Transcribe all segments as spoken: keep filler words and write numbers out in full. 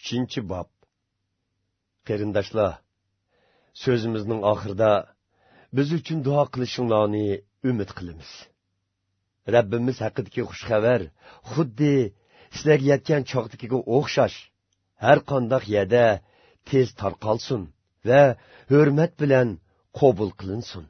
uchinchi bob. Qarindoshlar, so'zimizning oxirida biz uchun duo qilishinglarni umid qilamiz. Rabbimiz haqidagi xushxabar xuddi sizlarga yetgan chog'dagiga o'xshash har qanday yerda tez tarqalsin va hurmat bilan qabul qilinsin.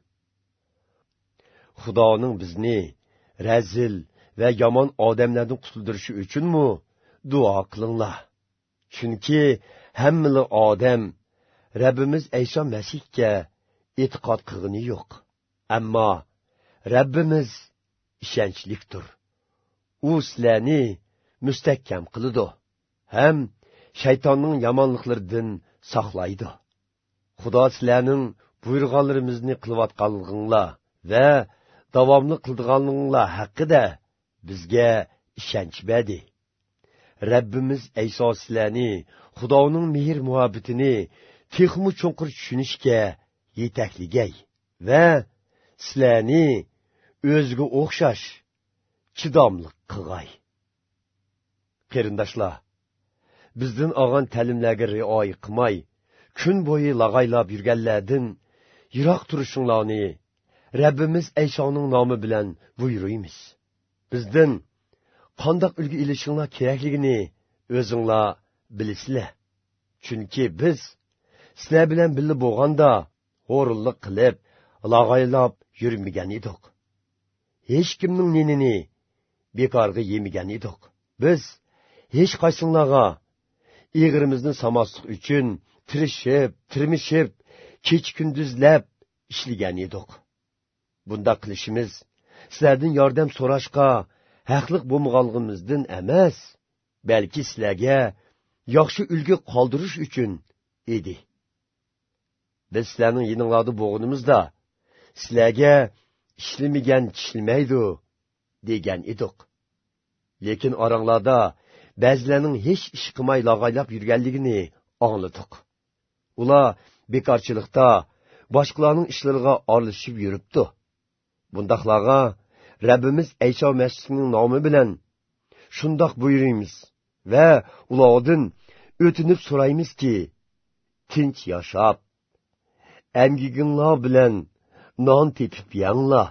Xudoning bizni razil va yomon odamlardan qutuldirishi uchunmi duo qilinglar. Chunki hamma odam Rabbimiz Iso Masihga e'tiqod qilgani yo'q. Ammo Rabbimiz ishonchlidir. U sizlarni mustahkam qiladi ham shaytonning yomonliklaridan saqlaydi. Xudo sizlarning buyurganlarimizni qilayotganliginglar va davomli qildiganliginglar haqida bizga ishonch berdi. Rabbimiz Iso sizlarni Xudoning mehr muhabbatini texmu cho'nqir tushunishga yetakligay va sizlarni o'ziga o'xshash chidomlik qilg'ay. Qarindoshlar, bizdan olgan ta'limlarga rioya qilmay, kun bo'yi lag'aylab yurganlardan yiroq turishinglarni Rabbimiz Isoning nomi bilan buyuruymiz. Bizdan qandoq ulgu ilishinglar kerakligini o'zinglar bilasizlar. Chunki biz sizlar bilan birga bo'lganda o'rinlik qilib, lag'aylab yurmagan edik. Hech kimning nenini bekorga yemagan edik. Biz hech qaysinglarga eg'irimizni samaslik uchun tirishib, tirmishib, kech-kunduzlab ishlagan edik. Bunda qilishimiz sizlardan yordam so'rashqa haqliq bo'lmaganligimizdan emas, balki sizlarga yaxshi ulgu qoldirish uchun edi. Biz sizlarning yininglarda bo'lganimizda sizlarga ishlamagan tishlamaydi degan edik. Lekin oranglarda ba'zilarning hech ish qilmay lag'aylab yurganligini angladik. Ular bekorchilikda boshqalarning ishlariga aralashib yuribdi. Bundaqlarga Rabbimiz Iso Masihning nomi bilan shundoq buyuramiz va ulardan o'tinib so'raymizki, tinch yashab, amgiginglar bilan non tepib yanglar.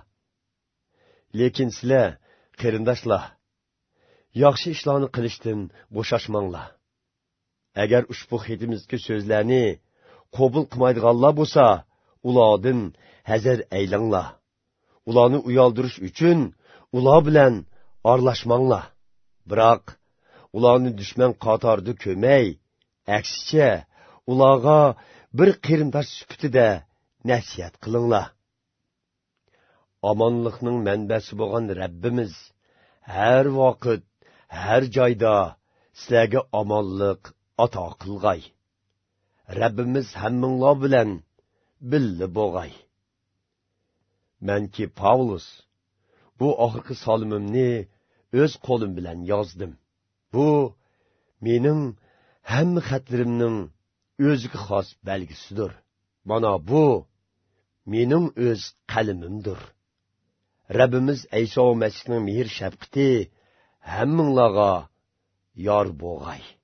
Lekin sizlar, qarindoshlar, yaxshi ishlarni qilishdan bo'shashmanglar. Agar ushbu xetimizga so'zlarni qabul qilmaydiganlar bo'lsa, ulardan hazar aylanglar. Ularni uyaldirish uchun ular bilan aralashmanglar. Biroq ularni dushman qatorida ko'may, aksicha ularga bir qarindosh sifatida nasihat qilinglar. Omonlikning manbasi bo'lgan Rabbimiz har vaqt, har joyda sizlarga omonlik ato qilg'ay. Rabbimiz hammanglar bilan birga bo'lg'ay. Menki Pavlus bu oxirgi solimimni o'z qo'lim bilan yozdim. Bu mening hamma xatlarimning o'ziga xos belgisidir. Mana bu mening o'z qalamimdir. Rabbimiz Iso Masihning mehr shafqati hammanglarga yor bo'lg'ay.